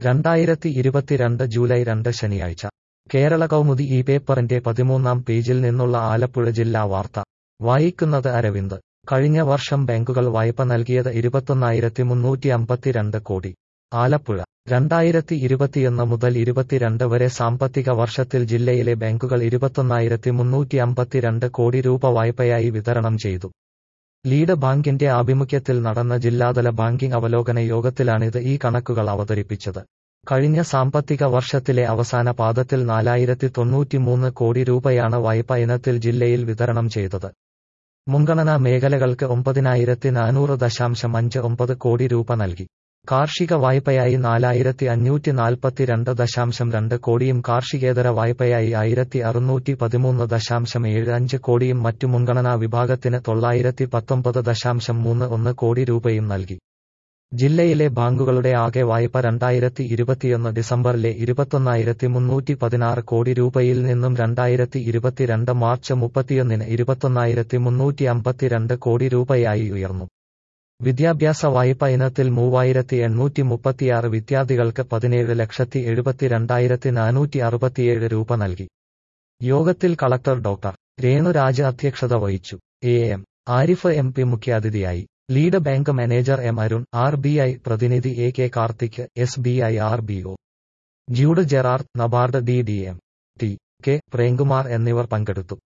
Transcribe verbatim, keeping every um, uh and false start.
രണ്ടായിരത്തി ഇരുപത്തിരണ്ട് ജൂലൈ രണ്ട് ശനിയാഴ്ച കേരള കൗമുദി ഈ പേപ്പറിന്റെ പതിമൂന്നാം പേജിൽ നിന്നുള്ള ആലപ്പുഴ ജില്ലാ വാർത്ത വായിക്കുന്നത് അരവിന്ദ്. കഴിഞ്ഞ വർഷം ബാങ്കുകൾ വായ്പ നൽകിയത് ഇരുപത്തൊന്നായിരത്തി മുന്നൂറ്റി അമ്പത്തിരണ്ട് കോടി. ആലപ്പുഴ രണ്ടായിരത്തി ഇരുപത്തിയൊന്ന് മുതൽ ഇരുപത്തിരണ്ട് വരെ സാമ്പത്തിക വർഷത്തിൽ ജില്ലയിലെ ബാങ്കുകൾ ഇരുപത്തൊന്നായിരത്തി മുന്നൂറ്റി അമ്പത്തിരണ്ട് കോടി രൂപ വായ്പയായി വിതരണം ചെയ്തു. ലീഡ് ബാങ്കിന്റെ ആഭിമുഖ്യത്തിൽ നടന്ന ജില്ലാതല ബാങ്കിംഗ് അവലോകന യോഗത്തിലാണിത് ഈ കണക്കുകൾ അവതരിപ്പിച്ചത്. കഴിഞ്ഞ സാമ്പത്തിക വർഷത്തിലെ അവസാന പാദത്തിൽ നാലായിരത്തി തൊണ്ണൂറ്റിമൂന്ന് കോടി രൂപയാണ് വായ്പ ഇനത്തിൽ ജില്ലയിൽ വിതരണം ചെയ്തത്. മുൻഗണനാ മേഖലകൾക്ക് ഒമ്പതിനായിരത്തി നാനൂറ് ദശാംശം അഞ്ച് ഒമ്പത് കോടി രൂപ നൽകി. കാർഷിക വായ്പയായി നാലായിരത്തി അഞ്ഞൂറ്റി നാൽപ്പത്തിരണ്ട് ദശാംശം രണ്ട് കോടിയും കാർഷികേതര വായ്പയായി ആയിരത്തി അറുന്നൂറ്റി പതിമൂന്ന് ദശാംശം ഏഴ് അഞ്ച് കോടിയും മറ്റു മുൻഗണനാ വിഭാഗത്തിന് തൊള്ളായിരത്തി പത്തൊമ്പത് ദശാംശം മൂന്ന് ഒന്ന് കോടി രൂപയും നൽകി. ജില്ലയിലെ ബാങ്കുകളുടെ ആകെ വായ്പ രണ്ടായിരത്തി ഇരുപത്തിയൊന്ന് ഡിസംബറിലെ ഇരുപത്തൊന്നായിരത്തി മുന്നൂറ്റി പതിനാറ് കോടി രൂപയിൽ നിന്നും രണ്ടായിരത്തി ഇരുപത്തിരണ്ട് മാർച്ച് മുപ്പത്തിയൊന്നിന് ഇരുപത്തൊന്നായിരത്തി മുന്നൂറ്റി അമ്പത്തിരണ്ട് കോടി രൂപയായി ഉയർന്നു. വിദ്യാഭ്യാസ വായ്പ ഇനത്തിൽ മൂവായിരത്തി എണ്ണൂറ്റി മുപ്പത്തിയാറ് വിദ്യാർത്ഥികൾക്ക് പതിനേഴ് ലക്ഷത്തി എഴുപത്തിരണ്ടായിരത്തി നാനൂറ്റി അറുപത്തിയേഴ് രൂപ നൽകി. യോഗത്തിൽ കളക്ടർ ഡോക്ടർ രേണുരാജ് അധ്യക്ഷത വഹിച്ചു. A M Arif M P മുഖ്യാതിഥിയായി. Lead bank manager M Arun, R B I പ്രതിനിധി A K Karthik, S B I R B O Jude Gerard, NABARD D D M T K Premkumar എന്നിവർ പങ്കെടുത്തു.